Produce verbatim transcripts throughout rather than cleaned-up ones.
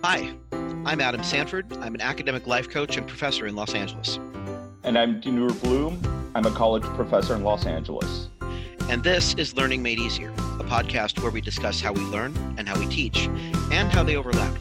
Hi, I'm Adam Sanford. I'm an academic life coach and professor in Los Angeles. And I'm Dinur Bloom. I'm a college professor in Los Angeles. And this is Learning Made Easier, a podcast where we discuss how we learn and how we teach, and how they overlap.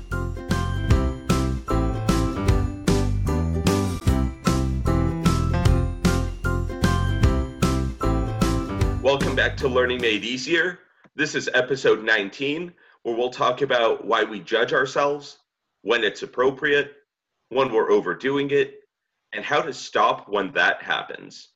Welcome back to Learning Made Easier. This is episode nineteen, where we'll talk about why we judge ourselves, when it's appropriate, when we're overdoing it, and how to stop when that happens.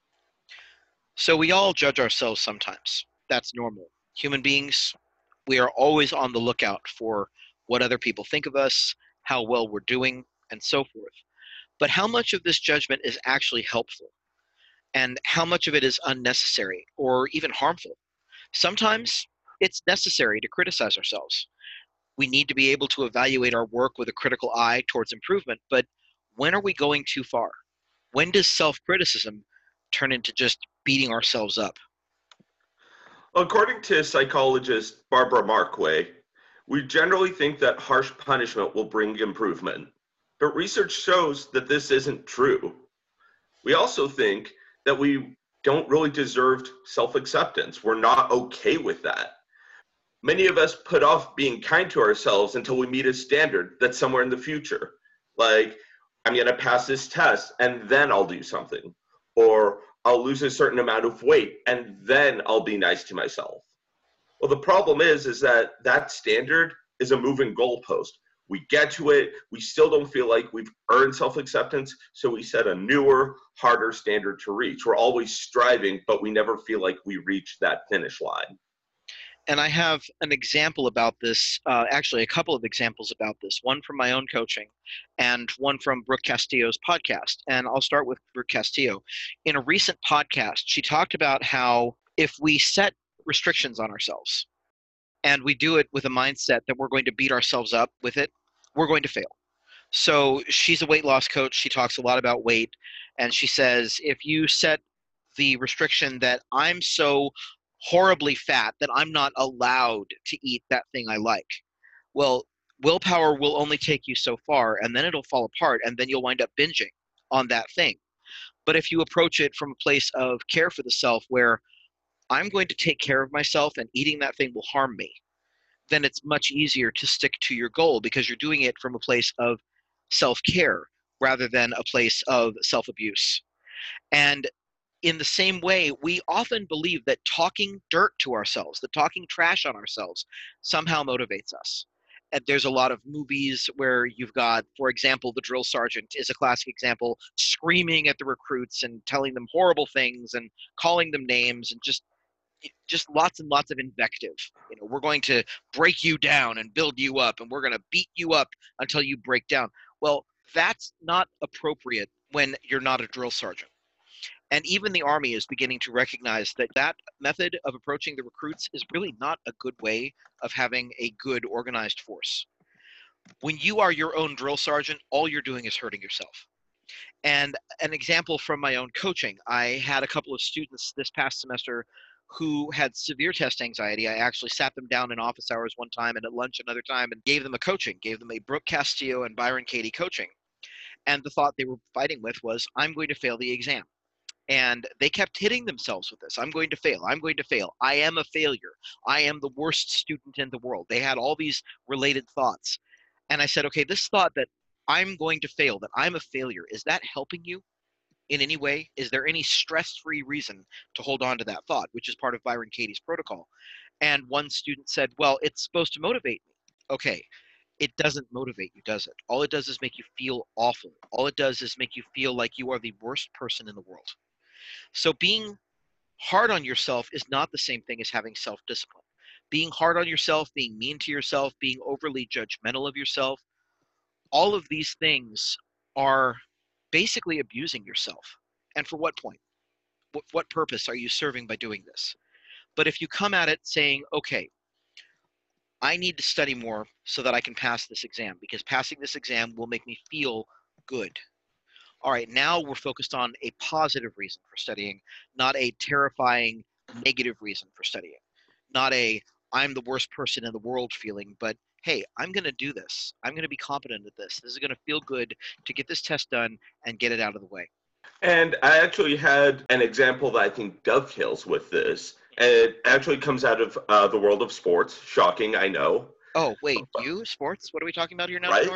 So we all judge ourselves sometimes. That's normal. Human beings, we are always on the lookout for what other people think of us, how well we're doing, and so forth. But how much of this judgment is actually helpful? And how much of it is unnecessary or even harmful? Sometimes it's necessary to criticize ourselves. We need to be able to evaluate our work with a critical eye towards improvement, but when are we going too far? When does self-criticism turn into just beating ourselves up? According to psychologist Barbara Markway, we generally think that harsh punishment will bring improvement, but research shows that this isn't true. We also think that we don't really deserve self-acceptance. We're not okay with that. Many of us put off being kind to ourselves until we meet a standard that's somewhere in the future. Like, I'm going to pass this test and then I'll do something. Or I'll lose a certain amount of weight and then I'll be nice to myself. Well, the problem is, is that that standard is a moving goalpost. We get to it, we still don't feel like we've earned self-acceptance, so we set a newer, harder standard to reach. We're always striving, but we never feel like we reach that finish line. And I have an example about this, uh, actually a couple of examples about this, one from my own coaching and one from Brooke Castillo's podcast. And I'll start with Brooke Castillo. In a recent podcast, she talked about how if we set restrictions on ourselves and we do it with a mindset that we're going to beat ourselves up with it, we're going to fail. So she's a weight loss coach. She talks a lot about weight. And she says, if you set the restriction that I'm so horribly fat that I'm not allowed to eat that thing I like, well, willpower will only take you so far, and then it'll fall apart, and then you'll wind up binging on that thing. But if you approach it from a place of care for the self, where I'm going to take care of myself and eating that thing will harm me, then it's much easier to stick to your goal because you're doing it from a place of self-care rather than a place of self-abuse. And in the same way, we often believe that talking dirt to ourselves, that talking trash on ourselves, somehow motivates us. And there's a lot of movies where you've got, for example, the drill sergeant is a classic example, screaming at the recruits and telling them horrible things and calling them names and just just lots and lots of invective. You know, we're going to break you down and build you up, and we're going to beat you up until you break down. Well, that's not appropriate when you're not a drill sergeant. And even the Army is beginning to recognize that that method of approaching the recruits is really not a good way of having a good organized force. When you are your own drill sergeant, all you're doing is hurting yourself. And an example from my own coaching, I had a couple of students this past semester who had severe test anxiety. I actually sat them down in office hours one time and at lunch another time and gave them a coaching, gave them a Brooke Castillo and Byron Katie coaching. And the thought they were fighting with was, I'm going to fail the exam. And they kept hitting themselves with this. I'm going to fail. I'm going to fail. I am a failure. I am the worst student in the world. They had all these related thoughts. And I said, okay, this thought that I'm going to fail, that I'm a failure, is that helping you in any way? Is there any stress-free reason to hold on to that thought, which is part of Byron Katie's protocol? And one student said, well, it's supposed to motivate me. Okay, it doesn't motivate you, does it? All it does is make you feel awful. All it does is make you feel like you are the worst person in the world. So being hard on yourself is not the same thing as having self-discipline. Being hard on yourself, being mean to yourself, being overly judgmental of yourself, all of these things are basically abusing yourself. And for what point? What, what purpose are you serving by doing this? But if you come at it saying, okay, I need to study more so that I can pass this exam, because passing this exam will make me feel good. All right, now we're focused on a positive reason for studying, not a terrifying negative reason for studying. Not a I'm the worst person in the world feeling, but hey, I'm going to do this. I'm going to be competent at this. This is going to feel good to get this test done and get it out of the way. And I actually had an example that I think dovetails with this. And it actually comes out of uh, the world of sports. Shocking, I know. Oh, wait, you? Sports? What are we talking about here now, Right? Tenor?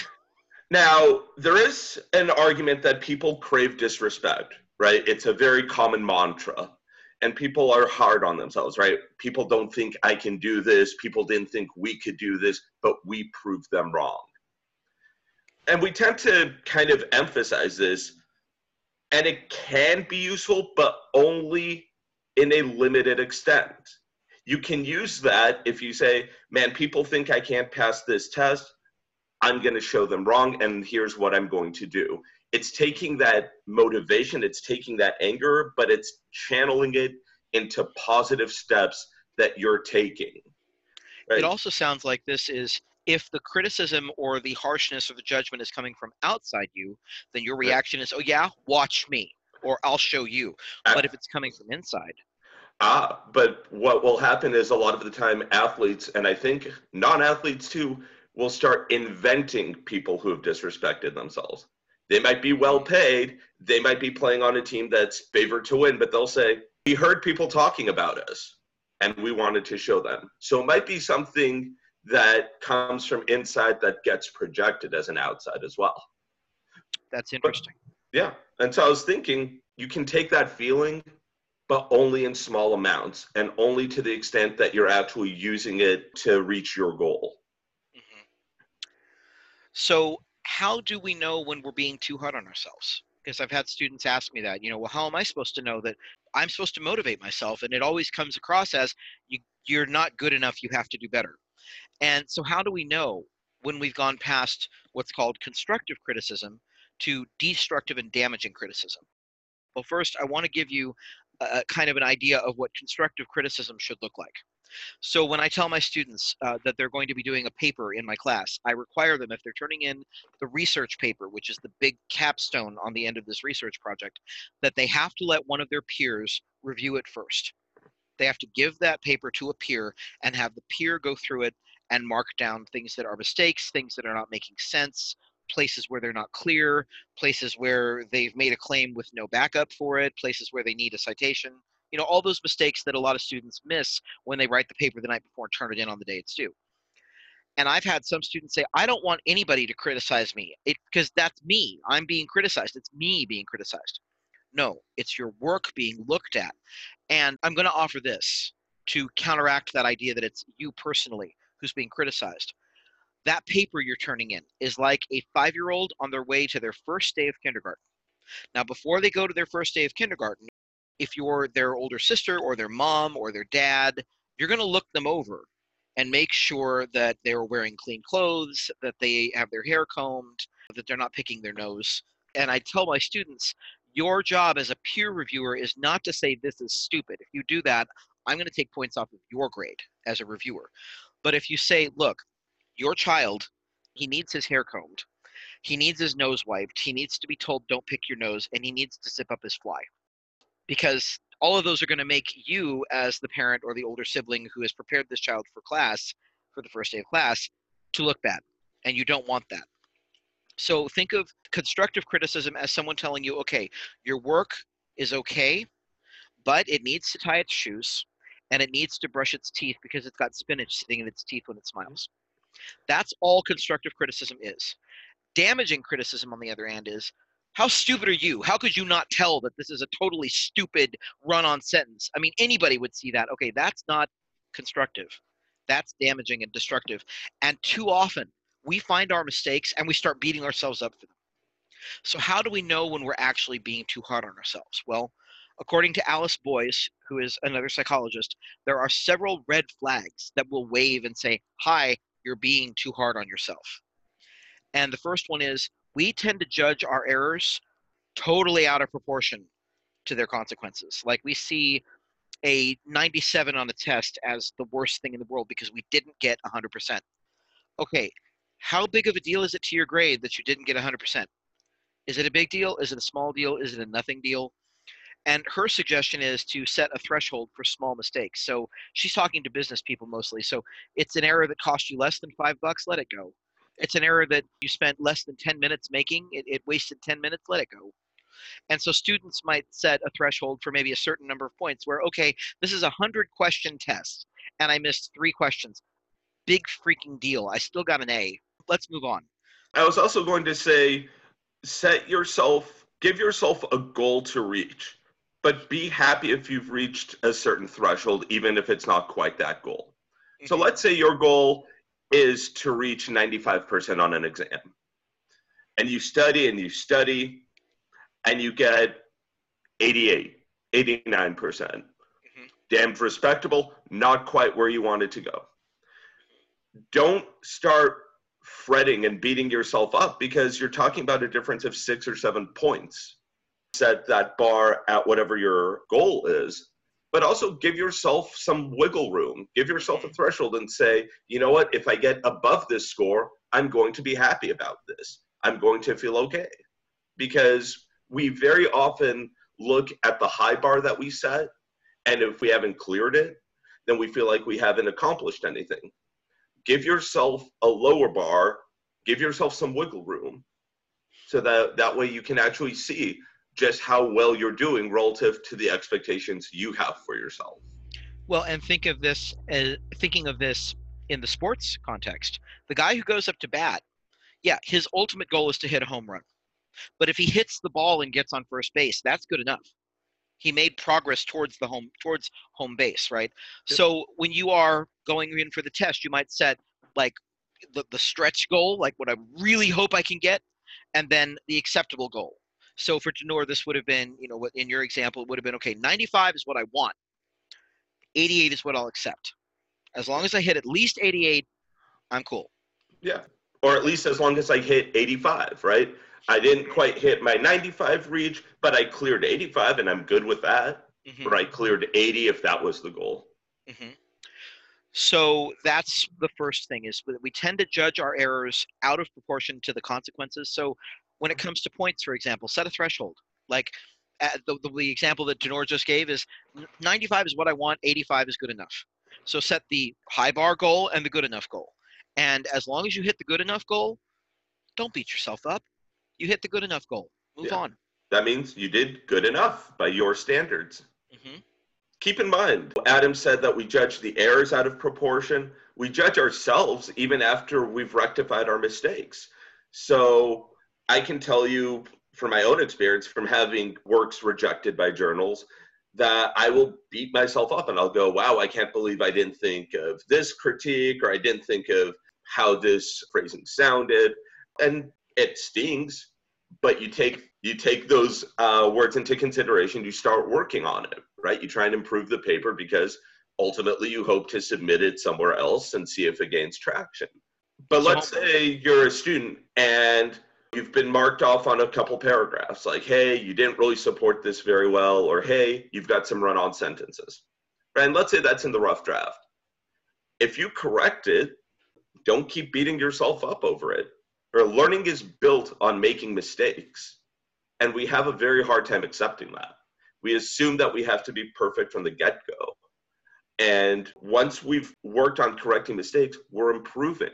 Now, there is an argument that people crave disrespect, right? It's a very common mantra. And people are hard on themselves, right? People don't think I can do this. People didn't think we could do this, but we proved them wrong. And we tend to kind of emphasize this, and it can be useful, but only in a limited extent. You can use that if you say, man, people think I can't pass this test. I'm going to show them wrong, and here's what I'm going to do. It's taking that motivation, it's taking that anger, but it's channeling it into positive steps that you're taking. Right? It also sounds like this is, if the criticism or the harshness or the judgment is coming from outside you, then your reaction is, oh yeah, watch me, or I'll show you. But if it's coming from inside. Ah, but what will happen is a lot of the time athletes, and I think non-athletes too, will start inventing people who have disrespected themselves. They might be well paid, they might be playing on a team that's favored to win, but they'll say, we heard people talking about us and we wanted to show them. So it might be something that comes from inside that gets projected as an outside as well. That's interesting. But, yeah, and so I was thinking, you can take that feeling, but only in small amounts and only to the extent that you're actually using it to reach your goal. Mm-hmm. So how do we know when we're being too hard on ourselves? Because I've had students ask me that, you know, well, how am I supposed to know that I'm supposed to motivate myself? And it always comes across as you, you're not good enough, you have to do better. And so how do we know when we've gone past what's called constructive criticism to destructive and damaging criticism? Well, first, I want to give you a, kind of an idea of what constructive criticism should look like. So when I tell my students uh, that they're going to be doing a paper in my class, I require them, if they're turning in the research paper, which is the big capstone on the end of this research project, that they have to let one of their peers review it first. They have to give that paper to a peer and have the peer go through it and mark down things that are mistakes, things that are not making sense, places where they're not clear, places where they've made a claim with no backup for it, places where they need a citation. You know, all those mistakes that a lot of students miss when they write the paper the night before and turn it in on the day it's due. And I've had some students say, I don't want anybody to criticize me because that's me. I'm being criticized. It's me being criticized. No, it's your work being looked at. And I'm going to offer this to counteract that idea that it's you personally who's being criticized. That paper you're turning in is like a five-year-old on their way to their first day of kindergarten. Now, before they go to their first day of kindergarten, if you're their older sister or their mom or their dad, you're going to look them over and make sure that they're wearing clean clothes, that they have their hair combed, that they're not picking their nose. And I tell my students, your job as a peer reviewer is not to say this is stupid. If you do that, I'm going to take points off of your grade as a reviewer. But if you say, look, your child, he needs his hair combed, he needs his nose wiped, he needs to be told don't pick your nose, and he needs to zip up his fly. Because all of those are going to make you, as the parent or the older sibling who has prepared this child for class, for the first day of class, to look bad. And you don't want that. So think of constructive criticism as someone telling you, okay, your work is okay, but it needs to tie its shoes, and it needs to brush its teeth because it's got spinach sitting in its teeth when it smiles. That's all constructive criticism is. Damaging criticism, on the other hand, is, how stupid are you? How could you not tell that this is a totally stupid run-on sentence? I mean, anybody would see that. Okay, that's not constructive. That's damaging and destructive. And too often, we find our mistakes and we start beating ourselves up for them. So how do we know when we're actually being too hard on ourselves? Well, according to Alice Boyce, who is another psychologist, there are several red flags that will wave and say, hi, you're being too hard on yourself. And the first one is, we tend to judge our errors totally out of proportion to their consequences. Like we see a ninety-seven on a test as the worst thing in the world because we didn't get one hundred percent. Okay, how big of a deal is it to your grade that you didn't get one hundred percent? Is it a big deal? Is it a small deal? Is it a nothing deal? And her suggestion is to set a threshold for small mistakes. So she's talking to business people mostly. So it's an error that cost you less than five bucks, let it go. It's an error that you spent less than ten minutes making, it, it wasted ten minutes, let it go. And so students might set a threshold for maybe a certain number of points where, okay, this is a hundred question test and I missed three questions. Big freaking deal. I still got an A. Let's move on. I was also going to say, set yourself, give yourself a goal to reach, but be happy if you've reached a certain threshold, even if it's not quite that goal. Mm-hmm. So let's say your goal is to reach ninety-five percent on an exam. And you study and you study and you get eighty-eight, eighty-nine percent. Mm-hmm. Damned respectable, not quite where you wanted to go. Don't start fretting and beating yourself up because you're talking about a difference of six or seven points. Set that bar at whatever your goal is, but also give yourself some wiggle room. Give yourself a threshold and say, you know what, if I get above this score, I'm going to be happy about this. I'm going to feel okay. Because we very often look at the high bar that we set, and if we haven't cleared it, then we feel like we haven't accomplished anything. Give yourself a lower bar, give yourself some wiggle room, so that that way you can actually see just how well you're doing relative to the expectations you have for yourself. Well, and think of this as thinking of this in the sports context. The guy who goes up to bat, yeah, his ultimate goal is to hit a home run. But if he hits the ball and gets on first base, that's good enough. He made progress towards the home towards home base, right? Yep. So when you are going in for the test, you might set like the, the stretch goal, like what I really hope I can get, and then the acceptable goal. So for Denor, this would have been, you know, what in your example, it would have been, okay, ninety-five is what I want. eighty-eight is what I'll accept. As long as I hit at least eighty-eight, I'm cool. Yeah, or at least as long as I hit eighty-five, right? I didn't quite hit my ninety-five reach, but I cleared eighty-five, and I'm good with that. Mm-hmm. Or I cleared eighty if that was the goal. Mm-hmm. So that's the first thing, is that we tend to judge our errors out of proportion to the consequences. So when it comes to points, for example, set a threshold. Like uh, the, the, the example that Denor just gave is ninety-five is what I want, eighty-five is good enough. So set the high bar goal and the good enough goal. And as long as you hit the good enough goal, don't beat yourself up. You hit the good enough goal. Move yeah. on. That means you did good enough by your standards. Mm-hmm. Keep in mind, Adam said that we judge the errors out of proportion. We judge ourselves even after we've rectified our mistakes. So I can tell you from my own experience, from having works rejected by journals, that I will beat myself up and I'll go, wow, I can't believe I didn't think of this critique, or I didn't think of how this phrasing sounded. And it stings, but you take you take those uh, words into consideration. You start working on it, right? You try and improve the paper because ultimately you hope to submit it somewhere else and see if it gains traction. But let's say you're a student and you've been marked off on a couple paragraphs, like, hey, you didn't really support this very well, or hey, you've got some run-on sentences. And let's say that's in the rough draft. If you correct it, don't keep beating yourself up over it. Or learning is built on making mistakes. And we have a very hard time accepting that. We assume that we have to be perfect from the get-go. And once we've worked on correcting mistakes, we're improving.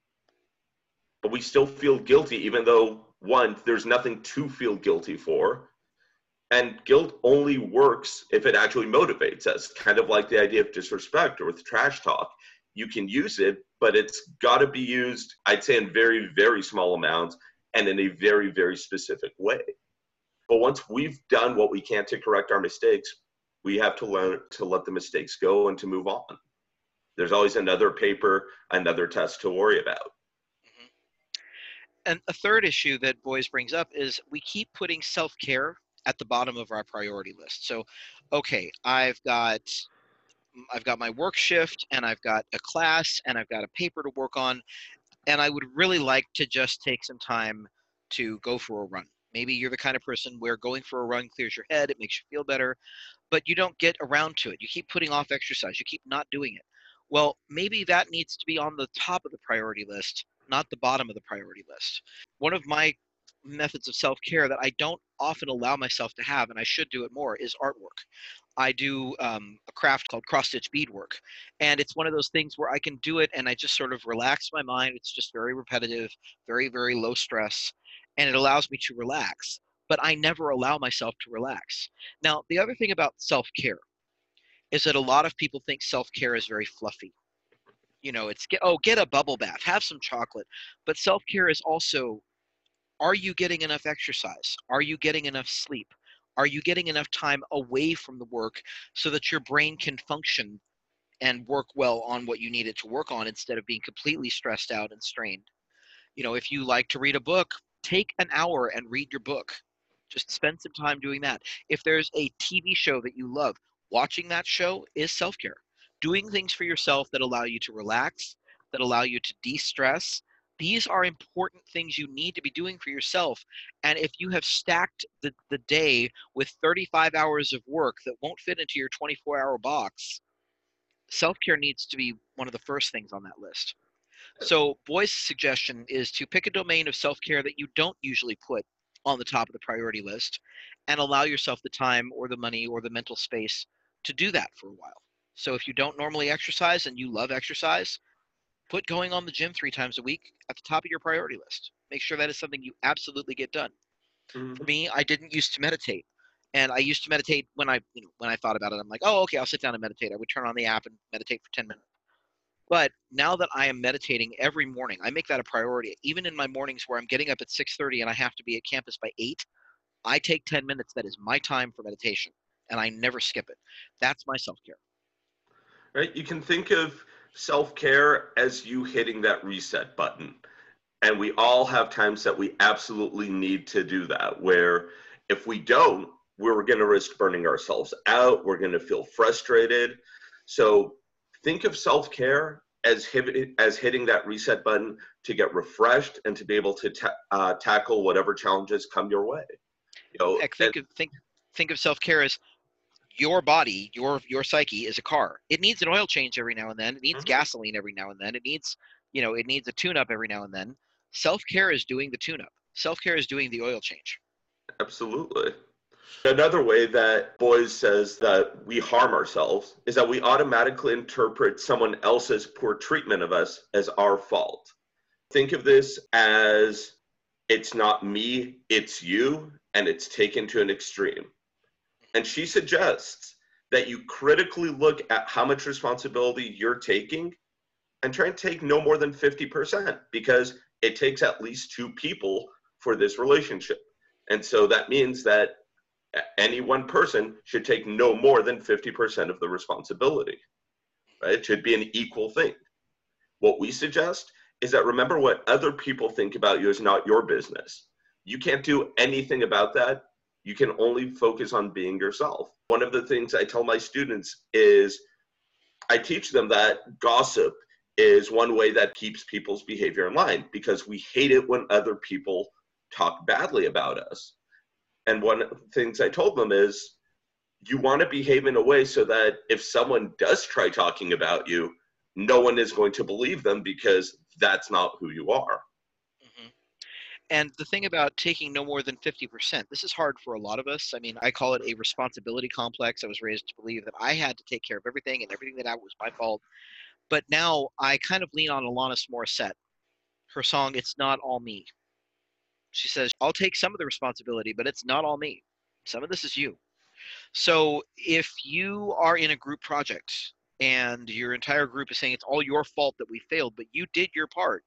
But we still feel guilty, even though, one, there's nothing to feel guilty for. And guilt only works if it actually motivates us, kind of like the idea of disrespect or with trash talk. You can use it, but it's got to be used, I'd say, in very, very small amounts and in a very, very specific way. But once we've done what we can to correct our mistakes, we have to learn to let the mistakes go and to move on. There's always another paper, another test to worry about. Mm-hmm. And a third issue that Boyes brings up is we keep putting self-care at the bottom of our priority list. So, okay, I've got I've got my work shift and I've got a class and I've got a paper to work on, and I would really like to just take some time to go for a run. Maybe you're the kind of person where going for a run clears your head, it makes you feel better, but you don't get around to it. You keep putting off exercise. You keep not doing it. Well, maybe that needs to be on the top of the priority list, not the bottom of the priority list. One of my methods of self-care that I don't often allow myself to have, and I should do it more, is artwork. I do um, a craft called cross-stitch beadwork, and it's one of those things where I can do it and I just sort of relax my mind. It's just very repetitive, very, very low stress, and it allows me to relax, but I never allow myself to relax. Now, the other thing about self-care is that a lot of people think self-care is very fluffy. You know, it's get, oh, get a bubble bath, have some chocolate. But self-care is also, are you getting enough exercise? Are you getting enough sleep? Are you getting enough time away from the work so that your brain can function and work well on what you need it to work on instead of being completely stressed out and strained? You know, if you like to read a book, take an hour and read your book. Just spend some time doing that. If there's a T V show that you love, watching that show is self-care. Doing things for yourself that allow you to relax, that allow you to de-stress. These are important things you need to be doing for yourself. And if you have stacked the, the day with thirty-five hours of work that won't fit into your twenty-four hour box, self-care needs to be one of the first things on that list. So Boyce's suggestion is to pick a domain of self-care that you don't usually put on the top of the priority list and allow yourself the time or the money or the mental space to do that for a while. So if you don't normally exercise and you love exercise, put going on the gym three times a week at the top of your priority list. Make sure that is something you absolutely get done. Mhm. For me, I didn't used to meditate. And I used to meditate when I, you know, when I thought about it. I'm like, oh, okay, I'll sit down and meditate. I would turn on the app and meditate for ten minutes. But now that I am meditating every morning, I make that a priority. Even in my mornings where I'm getting up at six thirty and I have to be at campus by eight, I take ten minutes. That is my time for meditation, and I never skip it. That's my self-care. Right? You can think of self-care as you hitting that reset button. And we all have times that we absolutely need to do that, where if we don't, we're going to risk burning ourselves out. We're going to feel frustrated. So think of self-care as, hit, as hitting that reset button to get refreshed and to be able to ta- uh, tackle whatever challenges come your way. You know, Heck, think of think think of self-care as your body, your your psyche is a car. It needs an oil change every now and then. It needs Mhm. gasoline every now and then. It needs, you know, it needs a tune-up every now and then. Self-care is doing the tune-up. Self-care is doing the oil change. Absolutely. Another way that Boyce says that we harm ourselves is that we automatically interpret someone else's poor treatment of us as our fault. Think of this as it's not me, it's you, and it's taken to an extreme. And she suggests that you critically look at how much responsibility you're taking and try and take no more than fifty percent, because it takes at least two people for this relationship. And so that means that any one person should take no more than fifty percent of the responsibility, right? It should be an equal thing. What we suggest is that remember what other people think about you is not your business. You can't do anything about that. You can only focus on being yourself. One of the things I tell my students is I teach them that gossip is one way that keeps people's behavior in line, because we hate it when other people talk badly about us. And one of the things I told them is you want to behave in a way so that if someone does try talking about you, no one is going to believe them, because that's not who you are. Mm-hmm. And the thing about taking no more than fifty percent, this is hard for a lot of us. I mean, I call it a responsibility complex. I was raised to believe that I had to take care of everything and everything that I was my fault. But now I kind of lean on Alanis Morissette, her song, It's Not All Me. She says, I'll take some of the responsibility, but it's not all me. Some of this is you. So if you are in a group project and your entire group is saying it's all your fault that we failed, but you did your part,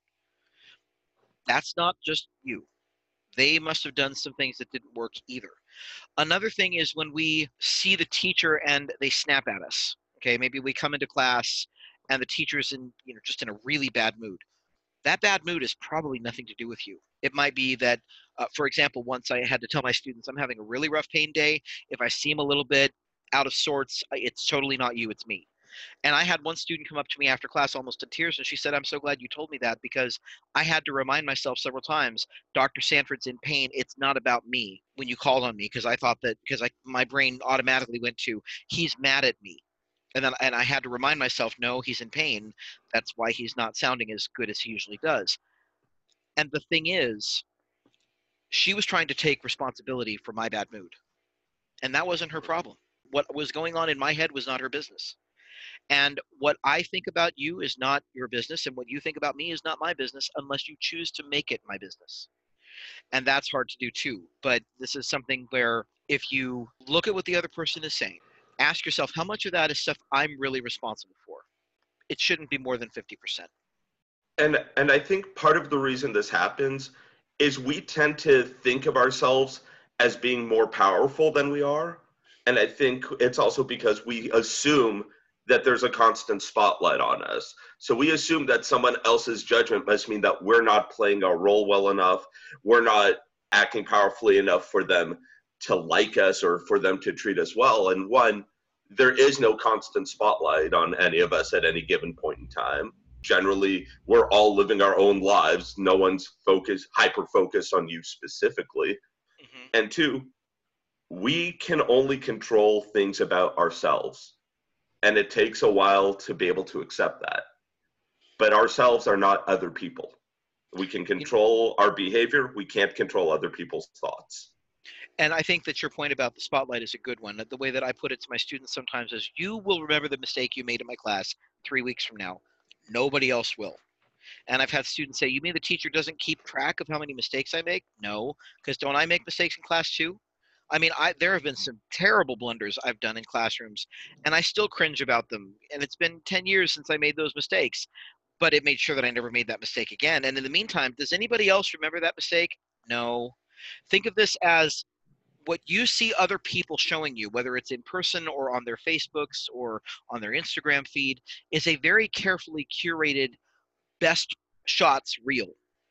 that's not just you. They must have done some things that didn't work either. Another thing is when we see the teacher and they snap at us. Okay, maybe we come into class and the teacher's in, you know, just in a really bad mood. That bad mood is probably nothing to do with you. It might be that, uh, for example, once I had to tell my students I'm having a really rough pain day. If I seem a little bit out of sorts, it's totally not you, it's me. And I had one student come up to me after class almost in tears, and she said, I'm so glad you told me that, because I had to remind myself several times, Doctor Sanford's in pain. It's not about me when you called on me, because I thought that, because I my brain automatically went to, he's mad at me. And then and I had to remind myself, no, he's in pain. That's why he's not sounding as good as he usually does. And the thing is, She was trying to take responsibility for my bad mood. And that wasn't her problem. What was going on in my head was not her business. And what I think about you is not your business, and what you think about me is not my business unless you choose to make it my business. And that's hard to do too. But this is something where if you look at what the other person is saying, ask yourself how much of that is stuff I'm really responsible for. It shouldn't be more than fifty percent. And and I think part of the reason this happens is we tend to think of ourselves as being more powerful than we are. And I think it's also because we assume that there's a constant spotlight on us. So we assume that someone else's judgment must mean that we're not playing our role well enough, we're not acting powerfully enough for them to like us or for them to treat us well. And one, there is no constant spotlight on any of us at any given point in time. Generally, we're all living our own lives. No one's focused, hyper-focused on you specifically. Mm-hmm. And two, we can only control things about ourselves. And it takes a while to be able to accept that. But ourselves are not other people. We can control our behavior. We can't control other people's thoughts. And I think that your point about the spotlight is a good one. The way that I put it to my students sometimes is, you will remember the mistake you made in my class three weeks from now. Nobody else will. And I've had students say, you mean the teacher doesn't keep track of how many mistakes I make? No, because don't I make mistakes in class too? I mean, I, there have been some terrible blunders I've done in classrooms, and I still cringe about them. And it's been ten years since I made those mistakes, but it made sure that I never made that mistake again. And in the meantime, does anybody else remember that mistake? No. Think of this as what you see other people showing you, whether it's in person or on their Facebooks or on their Instagram feed, is a very carefully curated best shots reel.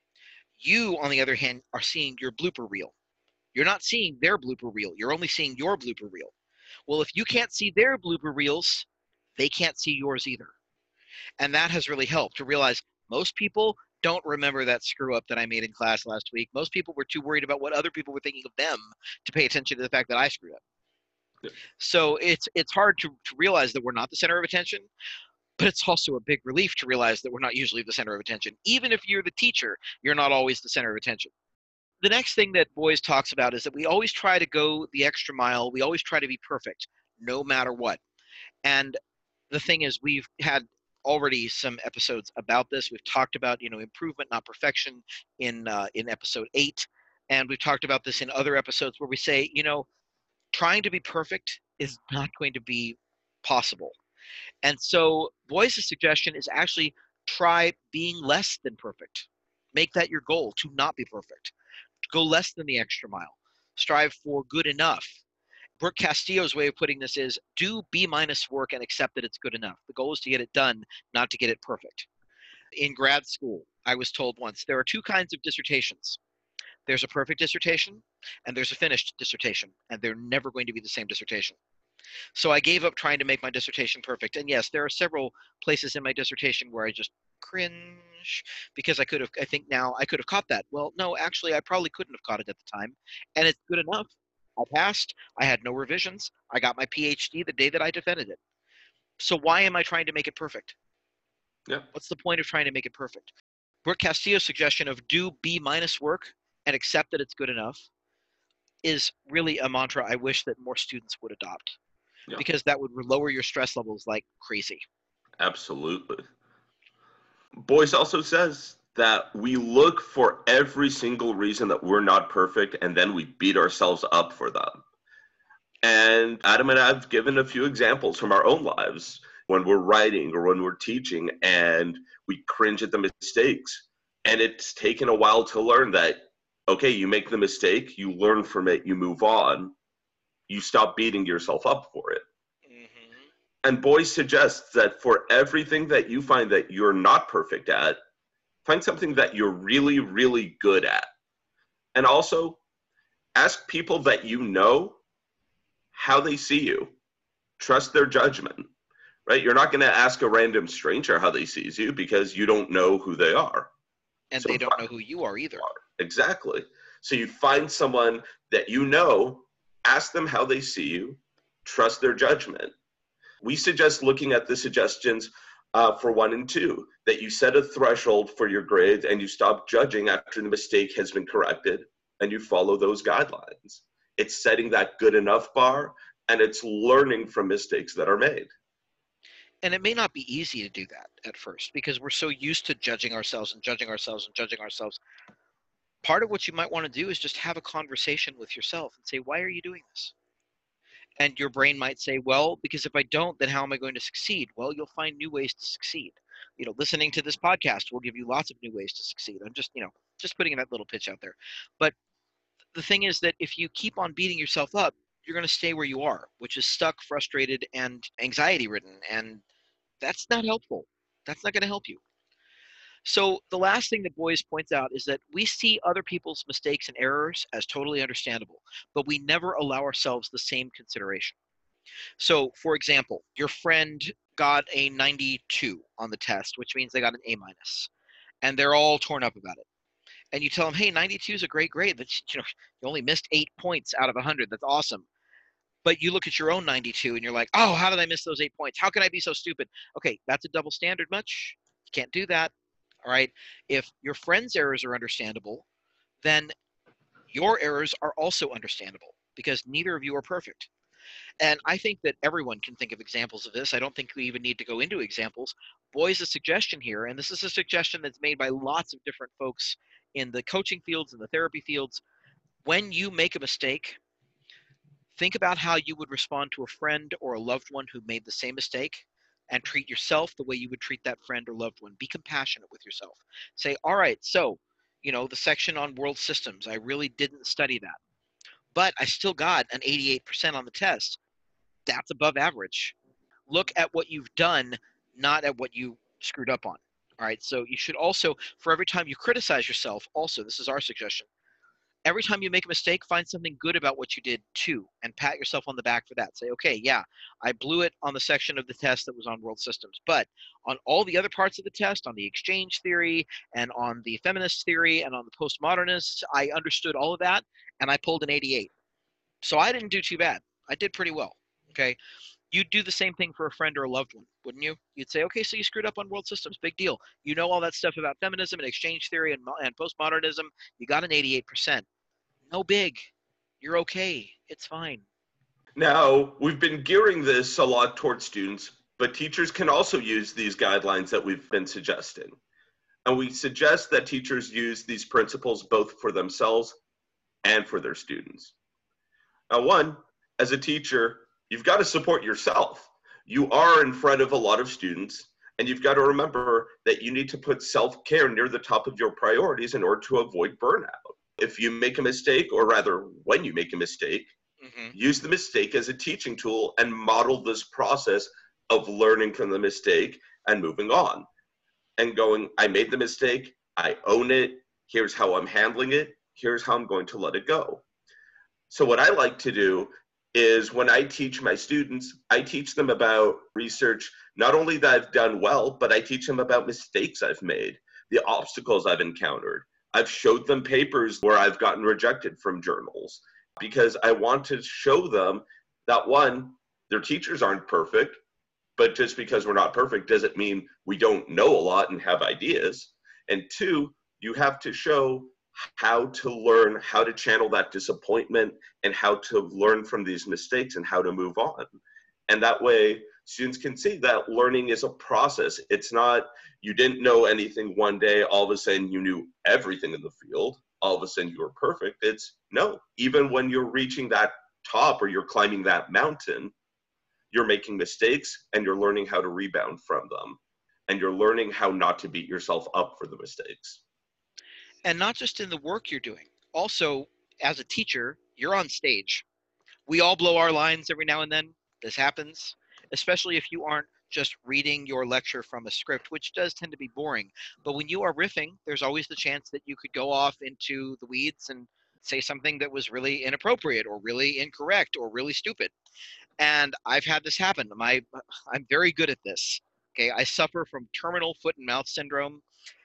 You, on the other hand, are seeing your blooper reel. You're not seeing their blooper reel. You're only seeing your blooper reel. Well, if you can't see their blooper reels, they can't see yours either. And that has really helped to realize most people don't remember that screw up that I made in class last week. Most people were too worried about what other people were thinking of them to pay attention to the fact that I screwed up. Yeah. So it's it's hard to, to realize that we're not the center of attention, but it's also a big relief to realize that we're not usually the center of attention. Even if you're the teacher, you're not always the center of attention. The next thing that Boys talks about is that we always try to go the extra mile. We always try to be perfect, no matter what. And the thing is, we've had already some episodes about this. We've talked about, you know, improvement, not perfection in uh, in episode eight. And we've talked about this in other episodes where we say, you know, trying to be perfect is not going to be possible. And so Boyce's suggestion is actually try being less than perfect. Make that your goal, to not be perfect. Go less than the extra mile. Strive for good enough. Brooke Castillo's way of putting this is do B minus work and accept that it's good enough. The goal is to get it done, not to get it perfect. In grad school, I was told once, there are two kinds of dissertations. There's a perfect dissertation and there's a finished dissertation, and they're never going to be the same dissertation. So I gave up trying to make my dissertation perfect. And yes, there are several places in my dissertation where I just cringe because I could have, I think now I could have caught that. Well, no, actually, I probably couldn't have caught it at the time. And it's good enough. I passed. I had no revisions. I got my P H D the day that I defended it. So why am I trying to make it perfect? Yeah. What's the point of trying to make it perfect? Brooke Castillo's suggestion of do B minus work and accept that it's good enough is really a mantra I wish that more students would adopt. Yeah. Because that would lower your stress levels like crazy. Absolutely. Boyce also says that we look for every single reason that we're not perfect, and then we beat ourselves up for them. And Adam and I have given a few examples from our own lives when we're writing or when we're teaching, and we cringe at the mistakes. And it's taken a while to learn that, okay, you make the mistake, you learn from it, you move on. You stop beating yourself up for it. Mm-hmm. And Boyce suggests that for everything that you find that you're not perfect at, find something that you're really, really good at. And also, ask people that you know how they see you. Trust their judgment, right? You're not going to ask a random stranger how they sees you because you don't know who they are. And so they don't know who you are either. Exactly. So you find someone that you know, ask them how they see you, trust their judgment. We suggest looking at the suggestions uh, for one and two, that you set a threshold for your grades and you stop judging after the mistake has been corrected. and you follow those guidelines. It's setting that good enough bar, and it's learning from mistakes that are made. And it may not be easy to do that at first because we're so used to judging ourselves and judging ourselves and judging ourselves. Part of what you might want to do is just have a conversation with yourself and say, why are you doing this? And your brain might say, well, because if I don't, then how am I going to succeed? Well, you'll find new ways to succeed. You know, listening to this podcast will give you lots of new ways to succeed. I'm just, you know, just putting that little pitch out there. But the thing is that if you keep on beating yourself up, you're going to stay where you are, which is stuck, frustrated, and anxiety ridden. And that's not helpful. That's not going to help you. So the last thing that Boyes points out is that we see other people's mistakes and errors as totally understandable, but we never allow ourselves the same consideration. So, for example, your friend got a ninety-two on the test, which means they got an A minus, and they're all torn up about it. And you tell them, hey, ninety-two is a great grade, but you know, you only missed eight points out of one hundred. That's awesome. But you look at your own ninety-two and you're like, oh, how did I miss those eight points? How can I be so stupid? Okay, that's a double standard much? You can't do that. All right. If your friend's errors are understandable, then your errors are also understandable because neither of you are perfect. And I think that everyone can think of examples of this. I don't think we even need to go into examples. Boyes' suggestion here, and this is a suggestion that's made by lots of different folks in the coaching fields and the therapy fields. When you make a mistake, think about how you would respond to a friend or a loved one who made the same mistake, and treat yourself the way you would treat that friend or loved one. Be compassionate with yourself. Say, all right, so, you know, the section on world systems, I really didn't study that, but I still got an eighty-eight percent on the test. That's above average. Look at what you've done, not at what you screwed up on. All right, so you should also, for every time you criticize yourself, also, this is our suggestion, every time you make a mistake, find something good about what you did too, and pat yourself on the back for that. Say, okay, yeah, I blew it on the section of the test that was on world systems, but on all the other parts of the test, on the exchange theory and on the feminist theory and on the postmodernists, I understood all of that, and I pulled an eighty-eight. So I didn't do too bad. I did pretty well, okay? You'd do the same thing for a friend or a loved one, wouldn't you? You'd say, okay, so you screwed up on world systems, big deal. You know all that stuff about feminism and exchange theory and, and postmodernism. You got an eighty-eight percent. No big. You're okay. It's fine. Now, we've been gearing this a lot towards students, but teachers can also use these guidelines that we've been suggesting. And we suggest that teachers use these principles both for themselves and for their students. Now, one, as a teacher, you've got to support yourself. You are in front of a lot of students, and you've got to remember that you need to put self-care near the top of your priorities in order to avoid burnout. If you make a mistake, or rather, when you make a mistake, mm-hmm. use the mistake as a teaching tool and model this process of learning from the mistake and moving on. And going, I made the mistake, I own it, here's how I'm handling it, here's how I'm going to let it go. So what I like to do is when I teach my students, I teach them about research, not only that I've done well, but I teach them about mistakes I've made, the obstacles I've encountered. I've showed them papers where I've gotten rejected from journals because I want to show them that, one, their teachers aren't perfect, but just because we're not perfect doesn't mean we don't know a lot and have ideas. And two, you have to show how to learn, how to channel that disappointment and how to learn from these mistakes and how to move on. And that way, students can see that learning is a process. It's not, you didn't know anything one day, all of a sudden you knew everything in the field, all of a sudden you were perfect. It's no, even when you're reaching that top or you're climbing that mountain, you're making mistakes and you're learning how to rebound from them. And you're learning how not to beat yourself up for the mistakes. And not just in the work you're doing. Also, as a teacher, you're on stage. We all blow our lines every now and then. This happens, especially if you aren't just reading your lecture from a script, which does tend to be boring. But when you are riffing, there's always the chance that you could go off into the weeds and say something that was really inappropriate or really incorrect or really stupid. And I've had this happen. My, I'm very good at this. Okay, I suffer from terminal foot and mouth syndrome.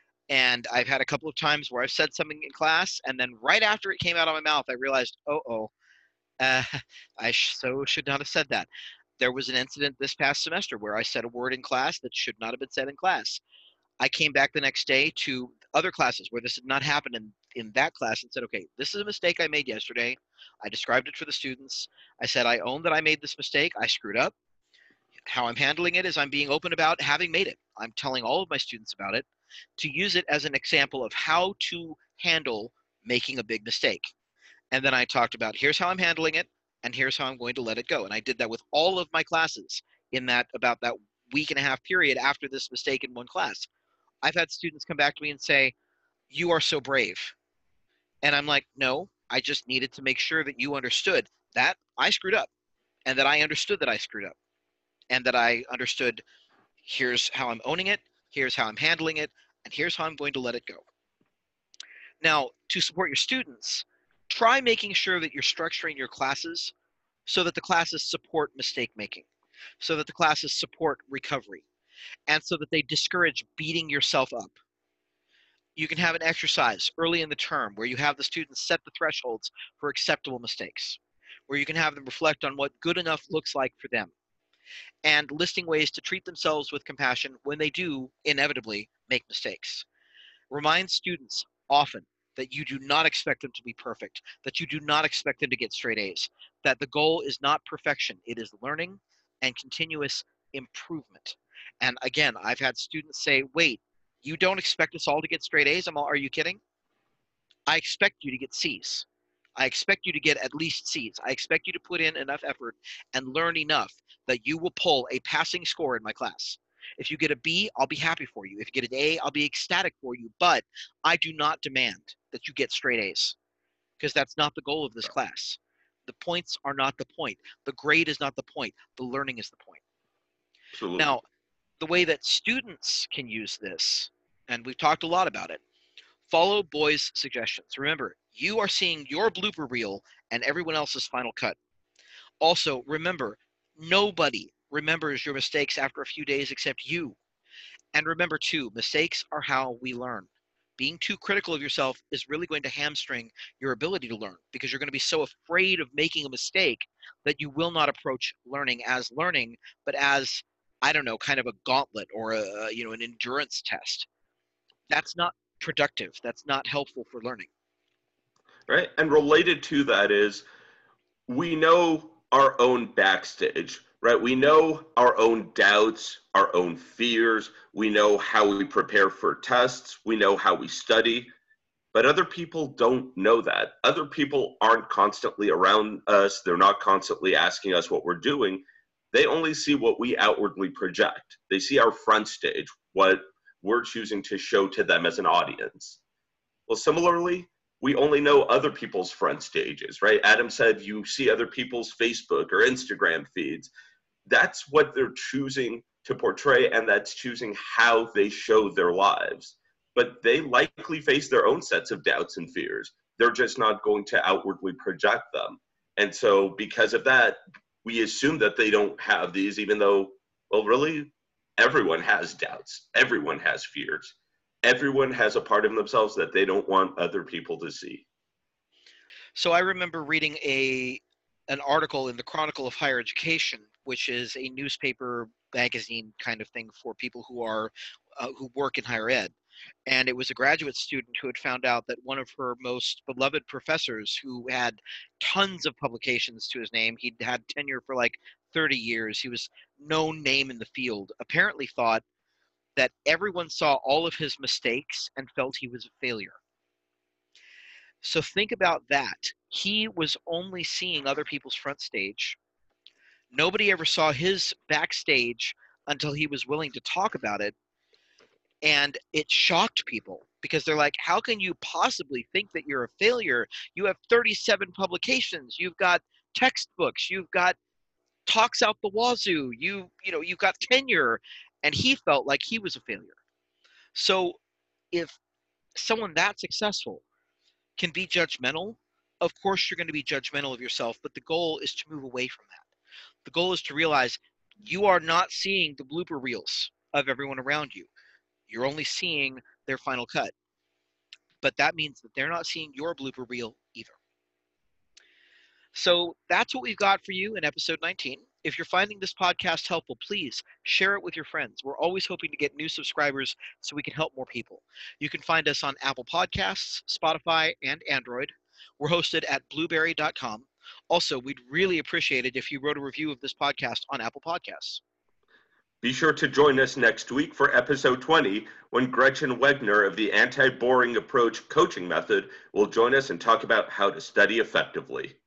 And I've had a couple of times where I've said something in class, and then right after it came out of my mouth, I realized, oh, oh, uh, I sh- so should not have said that. There was an incident this past semester where I said a word in class that should not have been said in class. I came back the next day to other classes where this had not happened, and in that class and said, okay, this is a mistake I made yesterday. I described it for the students. I said, I own that I made this mistake. I screwed up. How I'm handling it is I'm being open about having made it. I'm telling all of my students about it to use it as an example of how to handle making a big mistake. And then I talked about, here's how I'm handling it, and here's how I'm going to let it go. And I did that with all of my classes in that about that week and a half period after this mistake in one class. I've had students come back to me and say, you are so brave. And I'm like, no, I just needed to make sure that you understood that I screwed up and that I understood that I screwed up and that I understood here's how I'm owning it, here's how I'm handling it, and here's how I'm going to let it go. Now, to support your students, try making sure that you're structuring your classes so that the classes support mistake making, so that the classes support recovery, and so that they discourage beating yourself up. You can have an exercise early in the term where you have the students set the thresholds for acceptable mistakes, where you can have them reflect on what good enough looks like for them, and listing ways to treat themselves with compassion when they do inevitably make mistakes. Remind students often that you do not expect them to be perfect, that you do not expect them to get straight A's, that the goal is not perfection, it is learning and continuous improvement. And again, I've had students say, wait, you don't expect us all to get straight A's? I'm all, are you kidding? I expect you to get C's. I expect you to get at least C's. I expect you to put in enough effort and learn enough that you will pull a passing score in my class. If you get a B, I'll be happy for you. If you get an A, I'll be ecstatic for you. But I do not demand that you get straight A's because that's not the goal of this class. The points are not the point. The grade is not the point. The learning is the point. Absolutely. Now, the way that students can use this, and we've talked a lot about it, follow Boy's suggestions. Remember, you are seeing your blooper reel and everyone else's final cut. Also, remember, nobody remembers your mistakes after a few days except you. And remember, too, mistakes are how we learn. Being too critical of yourself is really going to hamstring your ability to learn because you're going to be so afraid of making a mistake that you will not approach learning as learning, but as, I don't know, kind of a gauntlet or a, you know, an endurance test. That's not productive. That's not helpful for learning. Right. And related to that is we know our own backstage, right? We know our own doubts, our own fears. We know how we prepare for tests. We know how we study. But other people don't know that. Other people aren't constantly around us. They're not constantly asking us what we're doing. They only see what we outwardly project. They see our front stage, what we're choosing to show to them as an audience. Well, similarly, we only know other people's front stages, right? Adam said you see other people's Facebook or Instagram feeds. That's what they're choosing to portray, and that's choosing how they show their lives. But they likely face their own sets of doubts and fears. They're just not going to outwardly project them. And so because of that, we assume that they don't have these, even though, well, really, everyone has doubts. Everyone has fears. Everyone has a part of themselves that they don't want other people to see. So I remember reading a an article in the Chronicle of Higher Education, which is a newspaper magazine kind of thing for people who are uh, who work in higher ed. And it was a graduate student who had found out that one of her most beloved professors, who had tons of publications to his name, he'd had tenure for like thirty years, he was known name in the field, apparently thought that everyone saw all of his mistakes and felt he was a failure. So think about that. He was only seeing other people's front stage. Nobody ever saw his backstage until he was willing to talk about it. And it shocked people because they're like, how can you possibly think that you're a failure? You have thirty-seven publications. You've got textbooks. You've got talks out the wazoo. You, you know, you've got tenure. And he felt like he was a failure. So if someone that successful can be judgmental, of course you're going to be judgmental of yourself, but the goal is to move away from that. The goal is to realize you are not seeing the blooper reels of everyone around you. You're only seeing their final cut. But that means that they're not seeing your blooper reel either. So that's what we've got for you in episode nineteen. If you're finding this podcast helpful, please share it with your friends. We're always hoping to get new subscribers so we can help more people. You can find us on Apple Podcasts, Spotify, and Android. We're hosted at blueberry dot com. Also, we'd really appreciate it if you wrote a review of this podcast on Apple Podcasts. Be sure to join us next week for episode twenty, when Gretchen Wegner of the Anti-Boring Approach Coaching Method will join us and talk about how to study effectively.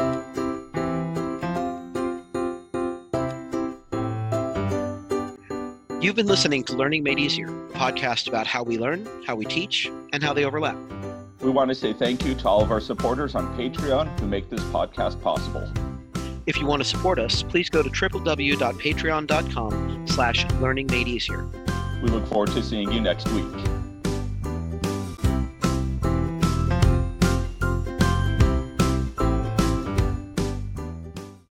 You've been listening to Learning Made Easier, a podcast about how we learn, how we teach, and how they overlap. We want to say thank you to all of our supporters on Patreon who make this podcast possible. If you want to support us, please go to w w w dot patreon dot com slash learning made easier. We look forward to seeing you next week.